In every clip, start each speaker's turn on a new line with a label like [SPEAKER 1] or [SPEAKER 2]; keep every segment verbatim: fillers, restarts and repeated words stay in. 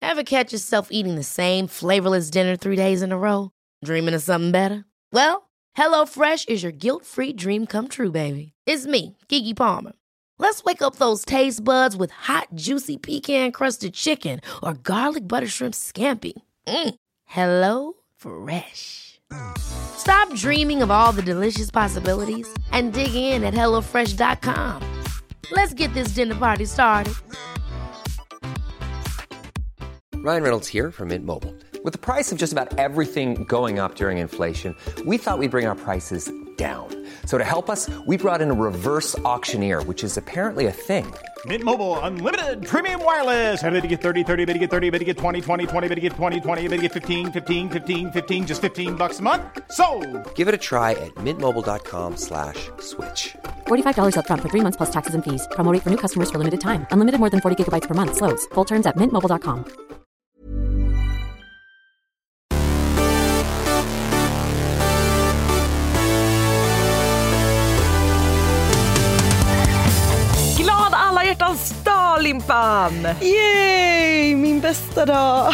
[SPEAKER 1] Ever catch yourself eating the same flavorless dinner three days in a row? Dreaming of something better? Well, HelloFresh is your guilt-free dream come true, baby. It's me, Keke Palmer. Let's wake up those taste buds with hot, juicy pecan-crusted chicken or garlic butter shrimp scampi. Mm. Hello Fresh. Stop dreaming of all the delicious possibilities and dig in at hello fresh dot com. Let's get this dinner party started.
[SPEAKER 2] Ryan Reynolds here from Mint Mobile. With the price of just about everything going up during inflation, we thought we'd bring our prices down. So to help us, we brought in a reverse auctioneer, which is apparently a thing.
[SPEAKER 3] Mint Mobile Unlimited Premium Wireless. How to get thirty, thirty, how to get thirty, how to get twenty, twenty, twenty, how to get twenty, twenty, how to get fifteen, fifteen, fifteen, fifteen, just fifteen bucks a month? Sold!
[SPEAKER 2] Give it a try at mintmobile.com slash switch.
[SPEAKER 4] forty-five dollars up front for three months plus taxes and fees. Promo rate for new customers for limited time. Unlimited more than forty gigabytes per month. Slows full terms at mint mobile dot com.
[SPEAKER 5] Glad alla hjärtans dag, Limpan!
[SPEAKER 6] Yay, min bästa dag.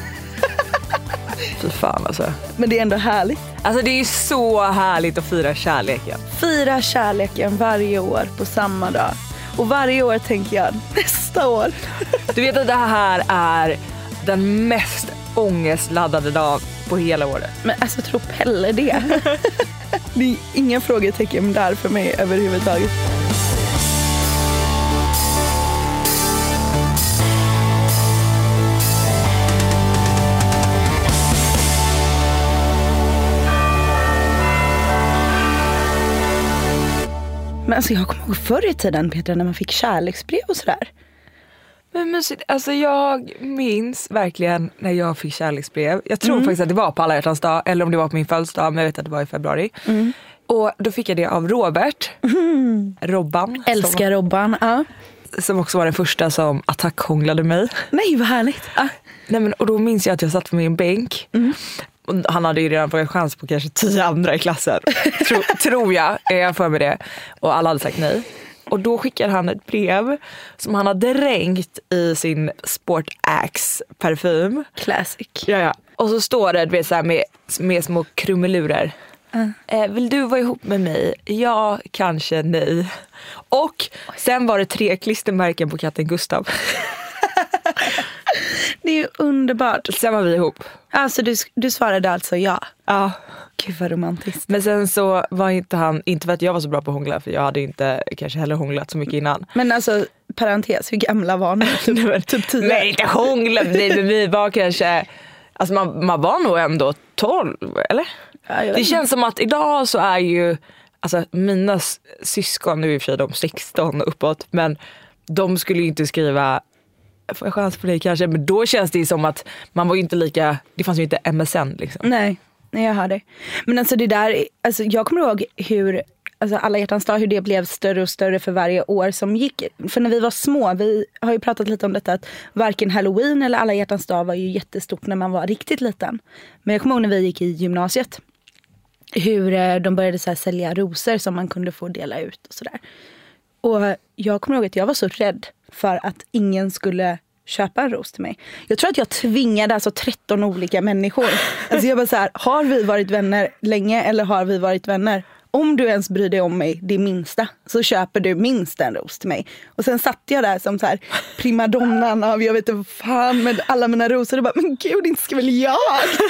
[SPEAKER 5] Fy fan alltså.
[SPEAKER 6] Men det är ändå härligt.
[SPEAKER 5] Alltså det är så härligt att fira kärleken.
[SPEAKER 6] Fira kärleken varje år på samma dag. Och varje år tänker jag, nästa år.
[SPEAKER 5] Du vet att det här är den mest ångestladdade dag på hela året.
[SPEAKER 6] Men alltså tror Pelle det? Det är inga frågetecken där för mig överhuvudtaget. Men alltså jag kommer ihåg förr i tiden, Petra, när man fick kärleksbrev och sådär.
[SPEAKER 5] Men mysigt, alltså jag minns verkligen när jag fick kärleksbrev. Jag tror
[SPEAKER 6] Mm.
[SPEAKER 5] faktiskt att det var på alla hjärtans dag, eller om det var på min födelsedag, men jag vet att det var i februari.
[SPEAKER 6] Mm.
[SPEAKER 5] Och då fick jag det av Robert,
[SPEAKER 6] Mm.
[SPEAKER 5] Robban.
[SPEAKER 6] Älskar Robban, ja.
[SPEAKER 5] Som, som också var den första som attackhånglade mig.
[SPEAKER 6] Nej, vad härligt. Ja.
[SPEAKER 5] Nej, men, och då minns jag att jag satt på min bänk.
[SPEAKER 6] Mm.
[SPEAKER 5] Och han hade ju redan fått chans på kanske tio andra i klassen. Tro, tror jag, är jag för mig det. Och alla hade sagt nej. Och då skickade han ett brev som han hade dränkt i sin Sport Axe parfym.
[SPEAKER 6] Classic.
[SPEAKER 5] Ja, ja. Och så står det, du vet, så här med, med små krumelurer.
[SPEAKER 6] Mm.
[SPEAKER 5] Eh, vill du vara ihop med mig? Ja, kanske nej. Och sen var det tre klistermärken på katten Gustav.
[SPEAKER 6] Det är ju underbart.
[SPEAKER 5] Sen var vi ihop.
[SPEAKER 6] Alltså du, du svarade alltså ja.
[SPEAKER 5] Ja.
[SPEAKER 6] Gud vad romantiskt.
[SPEAKER 5] Men sen så var inte han, inte för att jag var så bra på att hångla, för jag hade inte kanske heller hånglat så mycket innan.
[SPEAKER 6] Men alltså, parentes, hur gamla var ni? Typ, typ tio?
[SPEAKER 5] Nej, inte hångla, nej, men vi var kanske, alltså man, man var nog ändå tolv, eller?
[SPEAKER 6] Ja,
[SPEAKER 5] det känns som att idag så är ju, alltså mina syskon, nu är i och för sig de sexton uppåt, men de skulle ju inte skriva får jag chans på dig kanske, men då känns det som att man var ju inte lika, det fanns ju inte M S N liksom.
[SPEAKER 6] Nej, nej jag hör det. Men alltså det där, alltså jag kommer ihåg hur, alltså alla hjärtans dag, hur det blev större och större för varje år som gick. För när vi var små, vi har ju pratat lite om detta, att varken Halloween eller alla hjärtans dag var ju jättestort när man var riktigt liten. Men jag kommer ihåg när vi gick i gymnasiet, hur de började så här sälja rosor som man kunde få dela ut och sådär. Och jag kommer ihåg att jag var så rädd för att ingen skulle köpa en ros till mig. Jag tror att jag tvingade alltså tretton olika människor. Alltså jag bara så här, har vi varit vänner länge eller har vi varit vänner? Om du ens bryr dig om mig det minsta, så köper du minst en ros till mig. Och sen satt jag där som så här primadonnan av, jag vet inte fan, med alla mina rosor och bara, men gud, inte ska väl jag?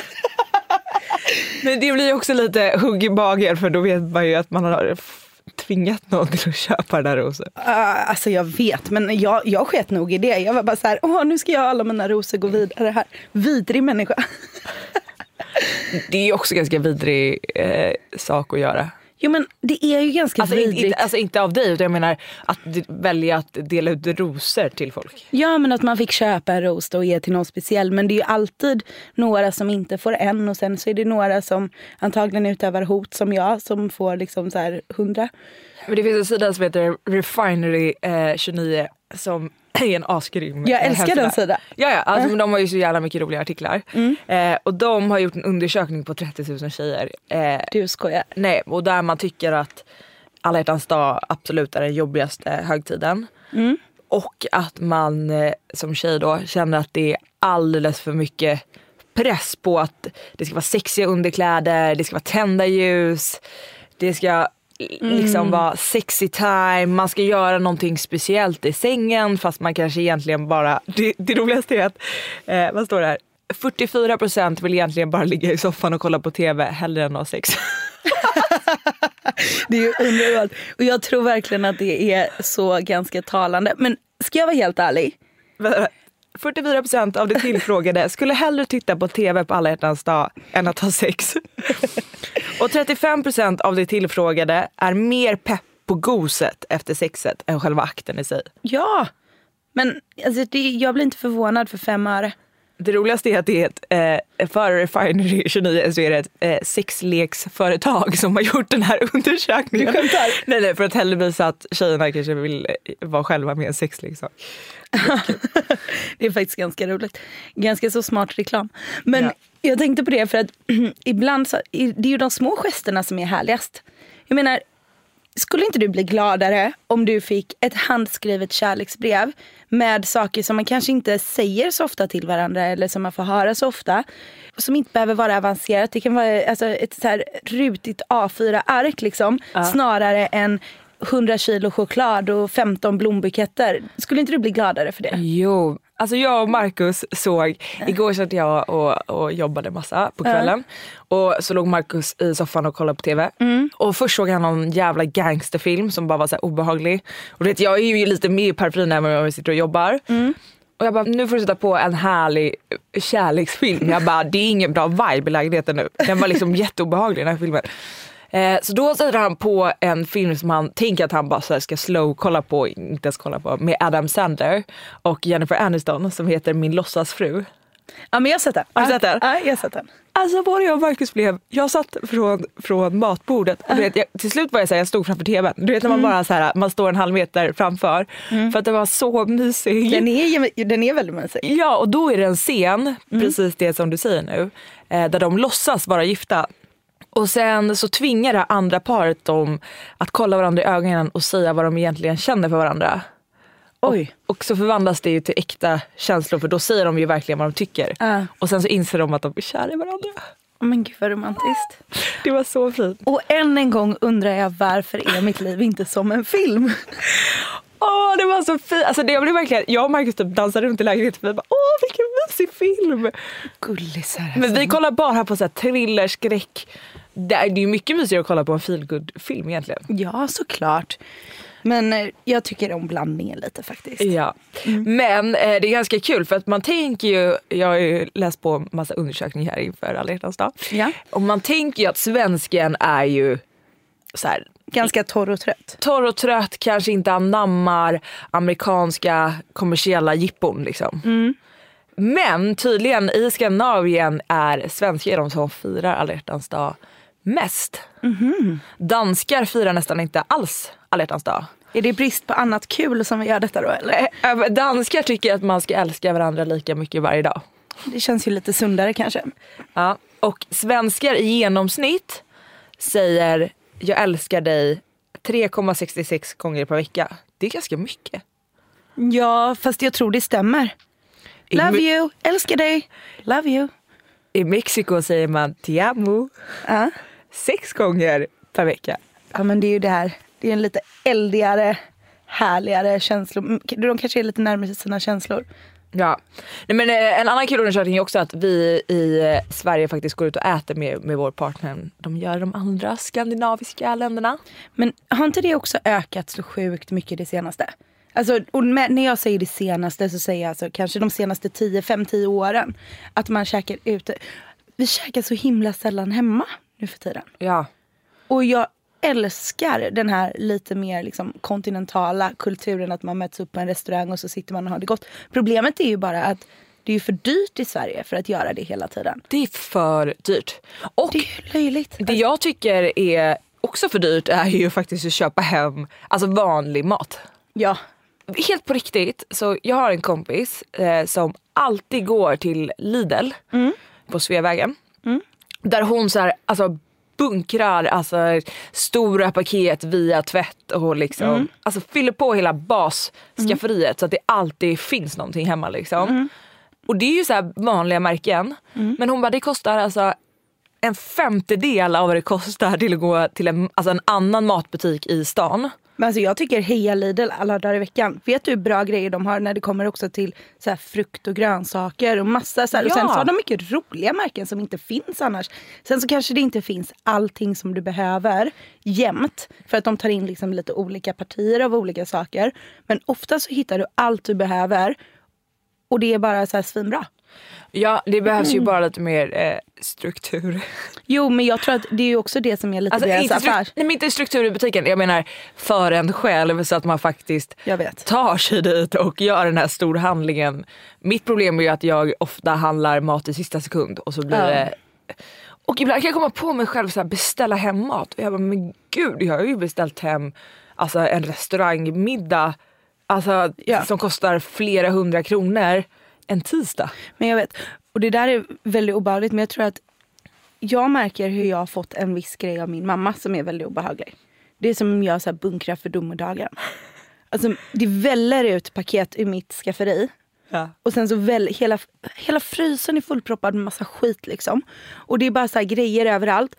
[SPEAKER 5] Men det blir också lite hugg i bagen, för då vet man ju att man har tvingat någon till att köpa den där rosor.
[SPEAKER 6] Uh, alltså jag vet, men jag, jag sket nog i det. Jag var bara så här, åh, nu ska jag alla mina rosor gå vidare här. Vidrig människa.
[SPEAKER 5] Det är ju också ganska vidrig eh, sak att göra.
[SPEAKER 6] Jo, men det är ju ganska
[SPEAKER 5] alltså,
[SPEAKER 6] vidrigt.
[SPEAKER 5] Inte, alltså inte av dig, utan jag menar att välja att dela ut rosor till folk.
[SPEAKER 6] Ja, men att man fick köpa en ros och ge till någon speciell. Men det är ju alltid några som inte får en, och sen så är det några som antagligen utövar hot som jag, som får liksom så här hundra.
[SPEAKER 5] Men det finns en sida som heter Refinery eh, tjugonio som är en asgrym.
[SPEAKER 6] Jag älskar den sidan.
[SPEAKER 5] Ja, ja, alltså, mm. de har ju så jävla mycket roliga artiklar.
[SPEAKER 6] Mm.
[SPEAKER 5] Eh, och de har gjort en undersökning på trettio tusen tjejer. Eh,
[SPEAKER 6] du skojar.
[SPEAKER 5] Nej, och där man tycker att alla hjärtans dag absolut är den jobbigaste högtiden.
[SPEAKER 6] Mm.
[SPEAKER 5] och att man eh, som tjej då känner att det är alldeles för mycket press på att det ska vara sexiga underkläder, det ska vara tända ljus, det ska liksom mm. vara sexy time, man ska göra någonting speciellt i sängen fast man kanske egentligen bara, det, det roligaste är att, eh, vad står det här? fyrtiofyra procent vill egentligen bara ligga i soffan och kolla på tv hellre än ha sex.
[SPEAKER 6] Det är ju underbart. Och jag tror verkligen att det är så ganska talande. Men ska jag vara helt ärlig?
[SPEAKER 5] fyrtiofyra procent av de tillfrågade skulle hellre titta på tv på alla hjärtans dag än att ha sex. Och trettiofem procent av de tillfrågade är mer pepp på goset efter sexet än själva akten i sig.
[SPEAKER 6] Ja, men alltså, det, jag blir inte förvånad för fem öre.
[SPEAKER 5] Det roligaste är att det är ett eh, för Refinery tjugonio så är det ett eh, sexleksföretag som har gjort den här undersökningen. Nej, nej, för att hellre visa att tjejerna kanske vill vara själva med en sexleksak.
[SPEAKER 6] Det är faktiskt ganska roligt. Ganska så smart reklam. Men
[SPEAKER 5] ja.
[SPEAKER 6] Jag tänkte på det för att ibland så, det är ju de små gesterna som är härligast. Jag menar, skulle inte du bli gladare om du fick ett handskrivet kärleksbrev med saker som man kanske inte säger så ofta till varandra eller som man får höra så ofta, som inte behöver vara avancerat. Det kan vara alltså, ett så här rutigt A fyra ark liksom, ja. Snarare än hundra kilo choklad och femton blombuketter. Skulle inte du bli gladare för det?
[SPEAKER 5] Jo, alltså jag och Marcus såg, igår satt jag och, och jobbade massa på kvällen. Uh. Och så låg Marcus i soffan och kollade på tv. Mm. Och först såg han någon jävla gangsterfilm som bara var så här obehaglig. Och du vet, jag är ju lite mer i paraphryn när jag sitter och jobbar. Mm. Och jag bara, nu får du sätta på en härlig kärleksfilm. Jag bara, det är ingen bra vibe i lägenheten nu. Den var liksom jätteobehaglig den här filmen. Eh, så då sätter han på en film som han tänker att han bara så här ska slow kolla på, inte ens kolla på, med Adam Sandler och Jennifer Aniston som heter Min låtsasfru.
[SPEAKER 6] Ja, men jag har sett den.
[SPEAKER 5] Har du sett den?
[SPEAKER 6] Ja, jag har sett den.
[SPEAKER 5] Alltså både jag och Marcus blev, jag satt från, från matbordet och du vet, jag, till slut var jag så här, jag stod framför tvn. Du vet när man mm. bara så här, man står en halv meter framför mm. för att det var så mysig.
[SPEAKER 6] Den är, den är väldigt mysig.
[SPEAKER 5] Ja, och då är det en scen, mm. precis det som du säger nu, eh, där de låtsas vara gifta. Och sen så tvingar det andra paret dem att kolla varandra i ögonen och säga vad de egentligen känner för varandra. Oj. Och, och så förvandlas det ju till äkta känslor, för då säger de ju verkligen vad de tycker. Uh. Och sen så inser de att de är kära i varandra.
[SPEAKER 6] Oh, men gud vad romantiskt.
[SPEAKER 5] Det var så fint.
[SPEAKER 6] Och än en gång undrar jag, varför är mitt liv inte som en film?
[SPEAKER 5] Åh, oh, det var så fint. Alltså det blev verkligen, jag och Marcus typ dansade runt i lägenheten och vi bara, åh vilken mysig film.
[SPEAKER 6] Gullisar.
[SPEAKER 5] Men vi kollar bara på så här thriller, skräck. Det är ju mycket mysigare att kolla på en feelgood-film egentligen.
[SPEAKER 6] Ja, såklart. Men jag tycker om blandningen lite faktiskt.
[SPEAKER 5] Ja, mm. men eh, det är ganska kul för att man tänker ju, jag har ju läst på massa undersökningar här inför alla hjärtans dag.
[SPEAKER 6] Ja.
[SPEAKER 5] Och man tänker ju att svensken är ju så här,
[SPEAKER 6] ganska torr och trött.
[SPEAKER 5] Torr och trött, kanske inte anammar amerikanska kommersiella jippon liksom. Mm. Men tydligen i Skandinavien är svenskar de som firar alla hjärtans dag mest. Mm-hmm. Danskar firar nästan inte alls alla hjärtans dag.
[SPEAKER 6] Är det brist på annat kul som vi gör detta då? Eller?
[SPEAKER 5] Danskar tycker att man ska älska varandra lika mycket varje dag.
[SPEAKER 6] Det känns ju lite sundare kanske.
[SPEAKER 5] Ja, och svenskar i genomsnitt säger jag älskar dig tre komma sextiosex gånger per vecka. Det är ganska mycket.
[SPEAKER 6] Ja, fast jag tror det stämmer. I Love me- you, älskar dig, love you.
[SPEAKER 5] I Mexiko säger man te amo. Uh. Sex gånger per vecka.
[SPEAKER 6] Ja, men det är ju det här. Det är en lite eldigare, härligare känslor. De kanske är lite närmare sina känslor.
[SPEAKER 5] Ja, nej, men en annan kul undersökning är också att vi i Sverige faktiskt går ut och äter med, med vår partner. De gör de andra skandinaviska länderna.
[SPEAKER 6] Men har inte det också ökat så sjukt mycket det senaste? Alltså, och med, när jag säger det senaste så säger jag alltså kanske de senaste tio, fem, tio åren. Att man käkar ute. Vi käkar så himla sällan hemma nu för tiden.
[SPEAKER 5] Ja.
[SPEAKER 6] Och jag älskar den här lite mer liksom kontinentala kulturen, att man möts upp på en restaurang och så sitter man och har det gott. Problemet är ju bara att det är för dyrt i Sverige för att göra det hela tiden.
[SPEAKER 5] Det är för dyrt. Och
[SPEAKER 6] det är löjligt.
[SPEAKER 5] Det jag tycker är också för dyrt är ju faktiskt att köpa hem alltså vanlig mat.
[SPEAKER 6] Ja.
[SPEAKER 5] Helt på riktigt, så jag har en kompis eh, som alltid går till Lidl mm. på Sveavägen. Mm. Där hon så här, alltså bunkrar alltså stora paket via tvätt och liksom mm. alltså fyller på hela basskafferiet mm. så att det alltid finns någonting hemma liksom. Mm. Och det är ju så här vanliga märken. Mm. Men hon bara, det kostar alltså en femtedel av vad det kostar till att gå till en, alltså en annan matbutik i stan.
[SPEAKER 6] Men alltså jag tycker Heja Lidl alla dagar i veckan. Vet du hur bra grejer de har när det kommer också till så här frukt och grönsaker och massa så här. Ja. Och sen så har de mycket roliga märken som inte finns annars. Sen så kanske det inte finns allting som du behöver jämt. För att de tar in liksom lite olika partier av olika saker. Men ofta så hittar du allt du behöver. Och det är bara så här svinbra.
[SPEAKER 5] Ja, det behövs ju bara lite mer eh, struktur.
[SPEAKER 6] Jo, men jag tror att det är ju också det som är lite
[SPEAKER 5] alltså,
[SPEAKER 6] deras
[SPEAKER 5] inte
[SPEAKER 6] affär.
[SPEAKER 5] Stru- nej, men inte struktur i butiken. Jag menar för en själv så att man faktiskt tar sig dit och gör den här storhandlingen. Mitt problem är ju att jag ofta handlar mat i sista sekund och så blir ja. det... Och ibland kan jag komma på mig själv så här, beställa hem mat. Och jag bara, men gud, jag har ju beställt hem alltså, en restaurangmiddag alltså, ja. som kostar flera hundra kronor en tisdag.
[SPEAKER 6] Men jag vet, och det där är väldigt obehagligt, men jag tror att jag märker hur jag har fått en viss grej av min mamma som är väldigt obehaglig. Det är som om jag så här bunkrar för domedagen. Alltså det väller ut paket i mitt skafferi. Ja. Och sen så väl, hela, hela frysen är fullproppad med massa skit liksom. Och det är bara så här grejer överallt.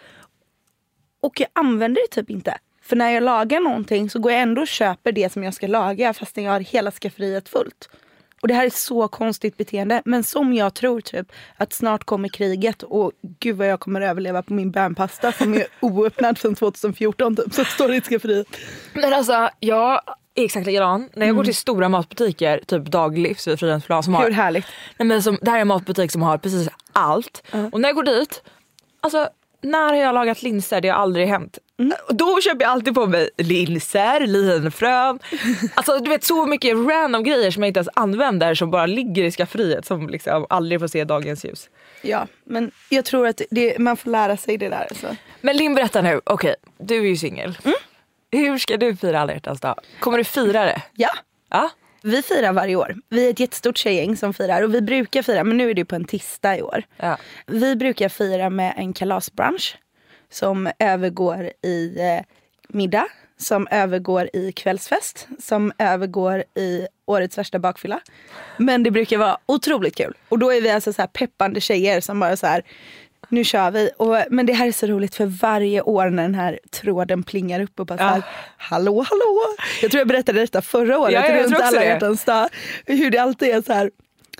[SPEAKER 6] Och jag använder det typ inte. För när jag lagar någonting så går jag ändå och köper det som jag ska laga fast jag har hela skafferiet fullt. Och det här är så konstigt beteende. Men som jag tror typ att snart kommer kriget. Och gud vad jag kommer överleva på min bärnpasta som är oöppnad sedan tjugohundrafjorton typ. Så står det i skafferiet.
[SPEAKER 5] Men alltså, jag är exakt likadan. När jag mm. går till stora matbutiker, typ Daglivs vid Fridhemsplan som har...
[SPEAKER 6] Hur härligt.
[SPEAKER 5] Nej, men som, det här är en matbutik som har precis allt. Mm. Och när jag går dit, alltså när har jag lagat linser? Det har aldrig hänt. Mm. Då köper jag alltid på mig linser, linfrön. Alltså du vet så mycket random grejer som jag inte ens använder som bara ligger i skafferiet som liksom aldrig får se dagens ljus.
[SPEAKER 6] Ja, men jag tror att det, man får lära sig det där. Så.
[SPEAKER 5] Men Linn, berätta nu. Okej, du är ju singel. Mm. Hur ska du fira alla hjärtans dag? Kommer du fira det?
[SPEAKER 6] Ja.
[SPEAKER 5] Ja.
[SPEAKER 6] Vi firar varje år. Vi är ett jättestort tjejgäng som firar. Och vi brukar fira, men nu är det på en tisdag i år. Ja. Vi brukar fira med en kalasbrunch. Som övergår i eh, middag. Som övergår i kvällsfest. Som övergår i årets värsta bakfylla. Men det brukar vara otroligt kul. Och då är vi alltså så här peppande tjejer som bara så här... Nu kör vi. Och, men det här är så roligt för varje år när den här tråden plingar upp och bara ja. så här, hallå, hallå. Jag tror jag berättade detta förra året.
[SPEAKER 5] Ja, jag
[SPEAKER 6] runt
[SPEAKER 5] tror
[SPEAKER 6] alla
[SPEAKER 5] det.
[SPEAKER 6] hjärtans dag. Hur det alltid är så här,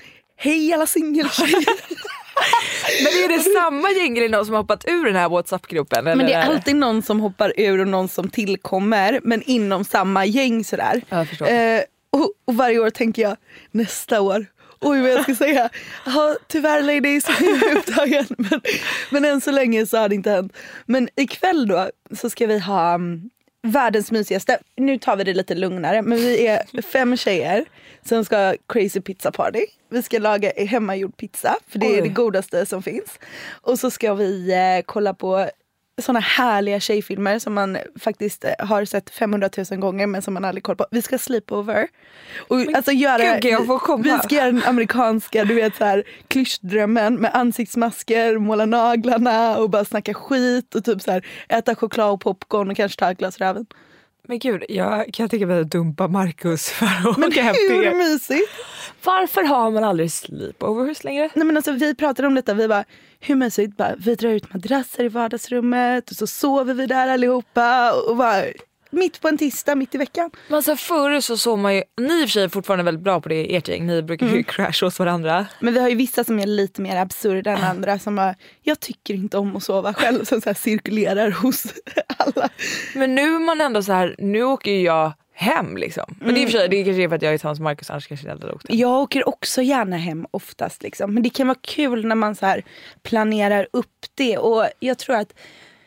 [SPEAKER 6] hej alla singeltjejer.
[SPEAKER 5] Men är det samma gäng eller någon som har hoppat ur den här WhatsApp-gruppen? Eller?
[SPEAKER 6] Men det är alltid någon som hoppar ur och någon som tillkommer. Men inom samma gäng sådär.
[SPEAKER 5] Jag förstår.
[SPEAKER 6] Eh, och, och varje år tänker jag, nästa år. Oj vad jag ska säga. Ja, tyvärr ladies, jag är upptagen. Men, men än så länge så har det inte hänt. Men ikväll då så ska vi ha um, världens mysigaste. Nu tar vi det lite lugnare. Men vi är fem tjejer som ska ha crazy pizza party. Vi ska laga hemmagjord pizza. För det är Oj. det godaste som finns. Och så ska vi eh, kolla på såna härliga tjejfilmer som man faktiskt har sett femhundratusen gånger men som man aldrig koll på. Vi ska sleepover. Och men alltså göra
[SPEAKER 5] gud, jag får komma.
[SPEAKER 6] Vi ska göra den amerikanska, du vet så här klyschdrömmen med ansiktsmasker, måla naglarna och bara snacka skit och typ så här äta choklad och popcorn och kanske ta ett glas röven.
[SPEAKER 5] Men gud, jag kan tänka mig att dumpa Marcus för att
[SPEAKER 6] men
[SPEAKER 5] åka hem till
[SPEAKER 6] er. Mysigt.
[SPEAKER 5] Varför har man aldrig sleepovers längre?
[SPEAKER 6] Nej men alltså vi pratade om detta, vi bara hur mysigt, bara, vi drar ut madrasser i vardagsrummet och så sover vi där allihopa och bara mitt på en tisdag, mitt i veckan.
[SPEAKER 5] Men alltså förr så sov man ju, ni i och för sig är fortfarande väldigt bra på det i ert gäng, ni brukar ju mm. crasha hos varandra.
[SPEAKER 6] Men vi har ju vissa som är lite mer absurda än andra som bara, jag tycker inte om att sova själv, som så här cirkulerar hos alla.
[SPEAKER 5] Men nu är man ändå så här, nu åker ju jag hem liksom. Men mm. det är i och för sig, det är kanske för att jag är tillsammans med Marcus, annars kanske jag hade åkt hem.
[SPEAKER 6] Jag åker också gärna hem oftast liksom. Men det kan vara kul när man så här planerar upp det. Och jag tror att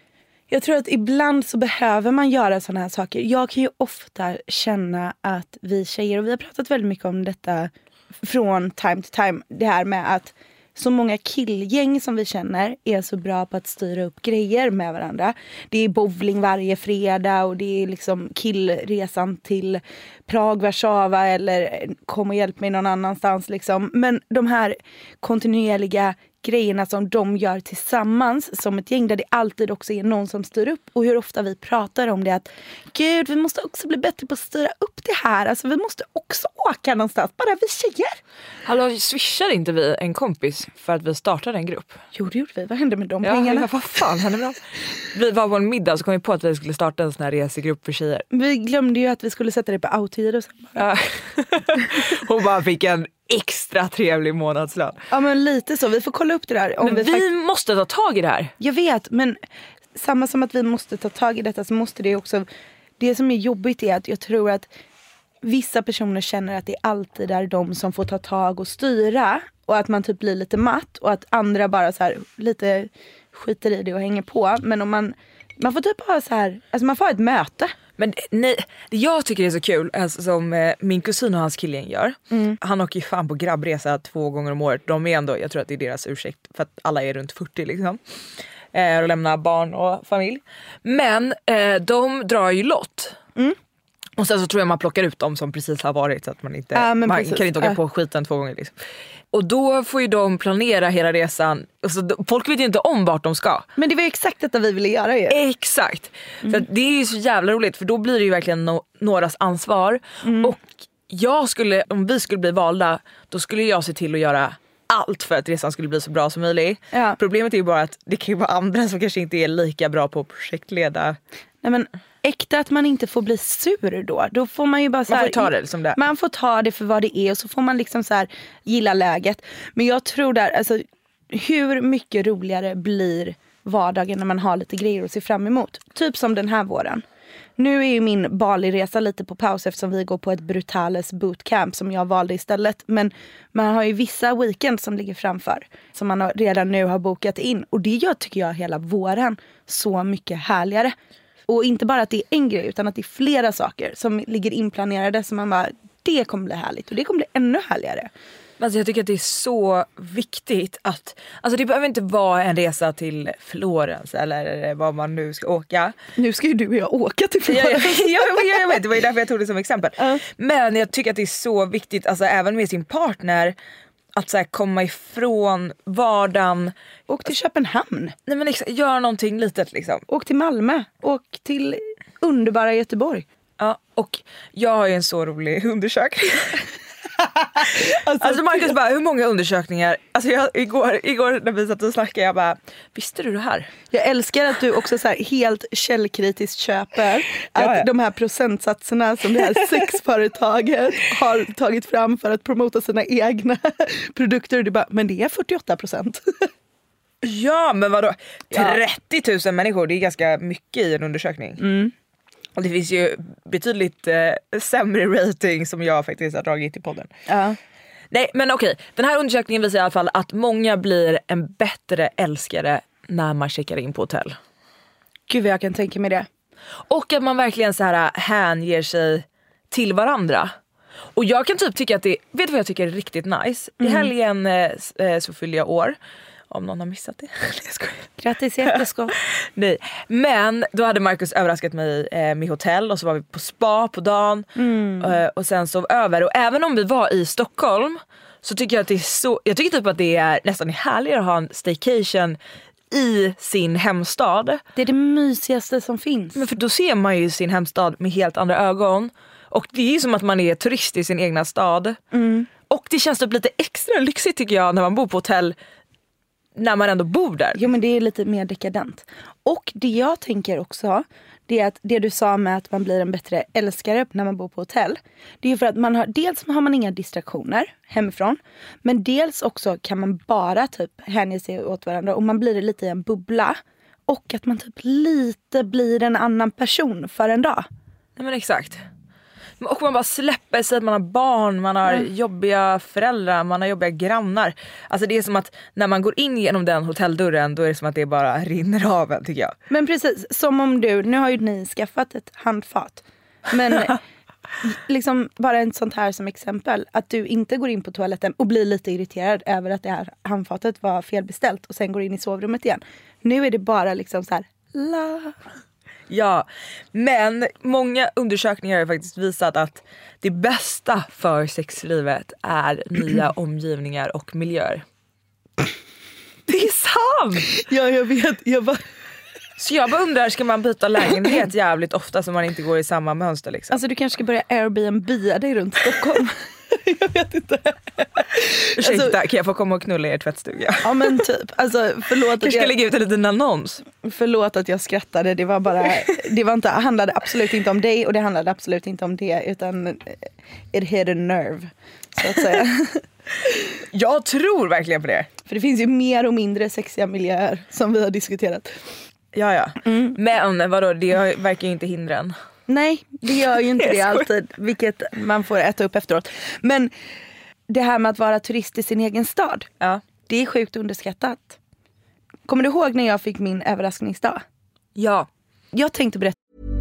[SPEAKER 6] Jag tror att ibland så behöver man göra sådana här saker. Jag kan ju ofta känna att vi tjejer, och vi har pratat väldigt mycket om detta från time to time, det här med att så många killgäng som vi känner är så bra på att styra upp grejer med varandra. Det är bowling varje fredag och det är liksom killresan till Prag, Warszawa eller kom och hjälp mig någon annanstans liksom. Men de här kontinuerliga grejerna som de gör tillsammans som ett gäng, där det alltid också är någon som styr upp, och hur ofta vi pratar om det, att gud, vi måste också bli bättre på att styra upp det här, alltså vi måste också åka någonstans, bara vi tjejer.
[SPEAKER 5] Hallå, swishade inte vi en kompis för att vi startade en grupp?
[SPEAKER 6] Jo, det gjorde vi. Vad hände med de
[SPEAKER 5] ja,
[SPEAKER 6] pengarna?
[SPEAKER 5] Ja, vad fan hände med dem? Vi var på en middag så kom vi på att vi skulle starta en sån här resegrupp för tjejer.
[SPEAKER 6] Vi glömde ju att vi skulle sätta det på autogiro sen bara.
[SPEAKER 5] Hon bara fick en extra trevlig månadslön.
[SPEAKER 6] Ja, men lite så. Vi får kolla upp det där. Om
[SPEAKER 5] men vi,
[SPEAKER 6] vi fakt-
[SPEAKER 5] måste ta tag i det här.
[SPEAKER 6] Jag vet, men samma som att vi måste ta tag i detta, så måste det också... Det som är jobbigt är att jag tror att vissa personer känner att det alltid är de som får ta tag och styra, och att man typ blir lite matt, och att andra bara så här lite skiter i det och hänger på. Men om man... Man får typ ha så här... Alltså man får ha ett möte.
[SPEAKER 5] Men nej, det jag tycker är så kul, alltså, som eh, min kusin och hans killgäng gör. Mm. Han åker ju fan på grabbresa två gånger om året. De är ändå, jag tror att det är deras ursäkt, för att alla är runt fyrtio liksom. Eh, och lämnar barn och familj. Men eh, de drar ju lott. Mm. Och sen så tror jag man plockar ut dem som precis har varit, så att man inte,
[SPEAKER 6] äh,
[SPEAKER 5] man
[SPEAKER 6] precis.
[SPEAKER 5] kan inte åka äh. på skiten två gånger liksom. Och då får ju de planera hela resan. Alltså, folk vet ju inte om vart de ska.
[SPEAKER 6] Men det var ju exakt detta vi ville göra ju.
[SPEAKER 5] Exakt. Mm. För det är ju så jävla roligt. För då blir det ju verkligen no- någras ansvar. Mm. Och jag skulle, om vi skulle bli valda, då skulle jag se till att göra allt för att resan skulle bli så bra som möjligt. Ja. Problemet är ju bara att det kan ju vara andra som kanske inte är lika bra på att projektleda.
[SPEAKER 6] Nej, men äkta att man inte får bli sur då. Då får man ju bara så här,
[SPEAKER 5] man får ta det som det.
[SPEAKER 6] Man får ta det för vad det är, och så får man liksom så här gilla läget. Men jag tror där, alltså hur mycket roligare blir vardagen när man har lite grejer att se fram emot. Typ som den här våren. Nu är ju min Bali-resa lite på paus eftersom vi går på ett Brutales bootcamp som jag valde istället. Men man har ju vissa weekend som ligger framför, som man har, redan nu har bokat in. Och det gör, tycker jag, hela våren så mycket härligare. Och inte bara att det är en grej, utan att det är flera saker som ligger inplanerade, som man bara, det kommer bli härligt och det kommer bli ännu härligare.
[SPEAKER 5] Alltså jag tycker att det är så viktigt att, alltså det behöver inte vara en resa till Florens eller vad man nu ska åka.
[SPEAKER 6] Nu ska ju du och jag åka till Florens.
[SPEAKER 5] Ja, ja, ja, jag vet, det var ju därför jag tog det som exempel. Uh. Men jag tycker att det är så viktigt, alltså även med sin partner, att så här, komma ifrån vardagen.
[SPEAKER 6] Åk till Köpenhamn.
[SPEAKER 5] Nej, men liksom, gör någonting litet liksom.
[SPEAKER 6] Åk till Malmö. Åk till underbara Göteborg.
[SPEAKER 5] Ja, och jag har ju en så rolig undersökning. alltså, alltså Marcus bara, hur många undersökningar? Alltså jag, igår, igår när vi satt och snackade, jag bara, visste du det här?
[SPEAKER 6] Jag älskar att du också så här helt källkritiskt köper att ja, ja. de här procentsatserna som det här sexföretaget har tagit fram för att promota sina egna produkter. Du bara, men det är fyrtioåtta procent.
[SPEAKER 5] Ja, men vadå? trettio tusen människor, det är ganska mycket i en undersökning.
[SPEAKER 6] Mm.
[SPEAKER 5] Och det finns ju betydligt eh, sämre rating som jag faktiskt har dragit i podden.
[SPEAKER 6] Ja.
[SPEAKER 5] Nej, men okej. Den här undersökningen visar i alla fall att många blir en bättre älskare när man checkar in på hotell.
[SPEAKER 6] Gud vad jag kan tänka mig det.
[SPEAKER 5] Och att man verkligen så här hänger sig till varandra. Och jag kan typ tycka att det, vet du vad jag tycker är riktigt nice? Mm. I helgen eh, så fyller jag år. Om någon har missat det. Jag skojar.
[SPEAKER 6] Grattis, jätteskott.
[SPEAKER 5] Nej, men då hade Marcus överraskat mig eh, med hotell. Och så var vi på spa på dagen.
[SPEAKER 6] Mm.
[SPEAKER 5] Eh, och sen sov över. Och även om vi var i Stockholm, så tycker jag att det är så, jag tycker typ att det är nästan härligare att ha en staycation i sin hemstad.
[SPEAKER 6] Det är det mysigaste som finns.
[SPEAKER 5] Men för då ser man ju sin hemstad med helt andra ögon. Och det är ju som att man är turist i sin egna stad.
[SPEAKER 6] Mm.
[SPEAKER 5] Och det känns typ lite extra lyxigt tycker jag när man bor på hotell, när man ändå bor där.
[SPEAKER 6] Jo, men det är lite mer dekadent. Och det jag tänker också, det är att det du sa med att man blir en bättre älskare när man bor på hotell. Det är ju för att man har, dels har man inga distraktioner hemifrån. Men dels också kan man bara typ hänge sig åt varandra. Och man blir lite i en bubbla. Och att man typ lite blir en annan person för en dag.
[SPEAKER 5] Nej, men exakt. Och man bara släpper sig att man har barn, man har mm. jobbiga föräldrar, man har jobbiga grannar. Alltså det är som att när man går in genom den hotelldörren, då är det som att det bara rinner av en, tycker jag.
[SPEAKER 6] Men precis, som om du, nu har ju ni skaffat ett handfat. Men liksom bara en sånt här som exempel, att du inte går in på toaletten och blir lite irriterad över att det här handfatet var felbeställt och sen går in i sovrummet igen. Nu är det bara liksom så här, la...
[SPEAKER 5] Ja, men många undersökningar har faktiskt visat att det bästa för sexlivet är nya omgivningar och miljöer. sant?
[SPEAKER 6] Ja, jag vet. Jag bara...
[SPEAKER 5] Så jag bara undrar, ska man byta lägenhet jävligt ofta så man inte går i samma mönster liksom?
[SPEAKER 6] Alltså du kanske ska börja Airbnb dig runt Stockholm. Jag vet inte.
[SPEAKER 5] Ursäkta,
[SPEAKER 6] alltså,
[SPEAKER 5] kan jag få komma och knulla i er tvättstuga?
[SPEAKER 6] Ja men typ. Alltså, förlåt att
[SPEAKER 5] jag ska
[SPEAKER 6] jag...
[SPEAKER 5] lägga ut en liten annons.
[SPEAKER 6] Förlåt att jag skrattade. Det var bara... Det var inte, handlade absolut inte om dig och det handlade absolut inte om det. Utan it hit a nerve, så att säga.
[SPEAKER 5] Jag tror verkligen på det.
[SPEAKER 6] För det finns ju mer och mindre sexiga miljöer som vi har diskuterat.
[SPEAKER 5] Ja, ja. Mm. Men vadå, det verkar ju inte hindra en.
[SPEAKER 6] Nej, det gör ju inte det alltid. Vilket man får äta upp efteråt. Men det här med att vara turist i sin egen stad.
[SPEAKER 5] Ja.
[SPEAKER 6] Det är sjukt underskattat. Kommer du ihåg när jag fick min överraskningsdag?
[SPEAKER 5] Ja.
[SPEAKER 6] Jag tänkte berätta.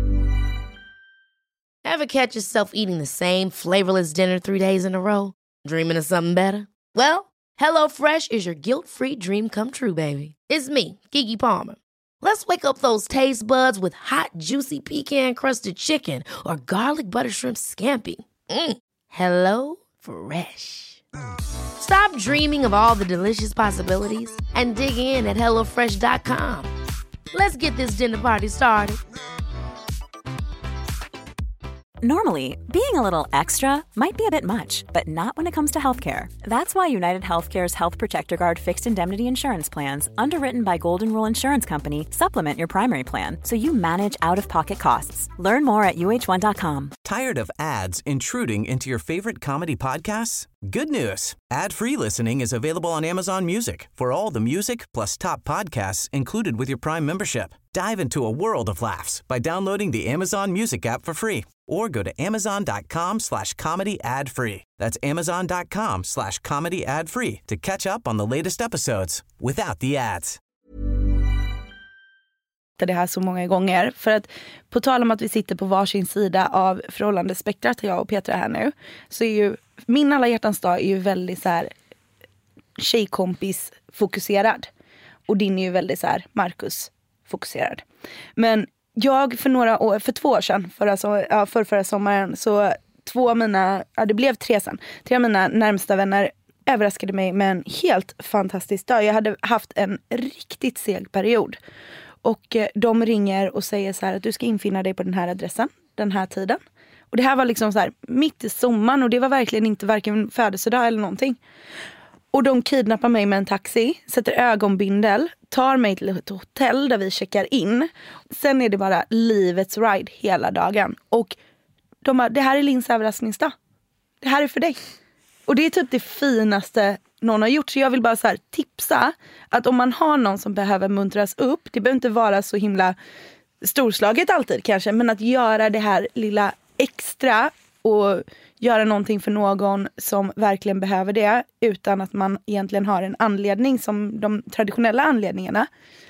[SPEAKER 1] Ever catch yourself eating the same flavorless dinner three days in a row? Dreaming of something better? Well, HelloFresh is your guilt-free dream come true, baby. It's me, Keke Palmer. Let's wake up those taste buds with hot, juicy pecan-crusted chicken or garlic butter shrimp scampi. Mm. Hello Fresh. Stop dreaming of all the delicious possibilities and dig in at hello fresh dot com. Let's get this dinner party started.
[SPEAKER 7] Normally, being a little extra might be a bit much, but not when it comes to healthcare. That's why United Healthcare's Health Protector Guard fixed indemnity insurance plans, underwritten by Golden Rule Insurance Company, supplement your primary plan so you manage out-of-pocket costs. Learn more at U H one dot com.
[SPEAKER 8] Tired of ads intruding into your favorite comedy podcasts? Good news. Ad-free listening is available on Amazon Music for all the music plus top podcasts included with your Prime membership. Dive into a world of laughs by downloading the Amazon Music app for free or go to amazon.com slash comedy ad free. That's amazon.com slash comedy ad free to catch up on the latest episodes without the ads.
[SPEAKER 6] Det här så många gånger. För att på tal om att vi sitter på varsin sida av förhållandespektrat, jag och Petra här nu, så är ju min alla hjärtans dag är ju väldigt så här tjejkompis fokuserad. Och din är ju väldigt så här Marcus fokuserad. Men jag för några år, för två år sedan, förra, så, ja, för förra sommaren, så två av mina, ja det blev tre sen, tre av mina närmsta vänner överraskade mig med en helt fantastisk dag. Jag hade haft en riktigt seg period. Och eh, de ringer och säger så här att du ska infinna dig på den här adressen, den här tiden. Och det här var liksom så här mitt i sommaren och det var verkligen inte varken födelsedag eller någonting. Och de kidnappar mig med en taxi, sätter ögonbindel, tar mig till ett hotell där vi checkar in. Sen är det bara livets ride hela dagen. Och de bara, det här är Linns överraskningsdag. Det här är för dig. Och det är typ det finaste någon har gjort. Så jag vill bara så här tipsa att om man har någon som behöver muntras upp, det behöver inte vara så himla storslaget alltid kanske, men att göra det här lilla extra och göra någonting för någon som verkligen behöver det utan att man egentligen har en anledning som de traditionella anledningarna.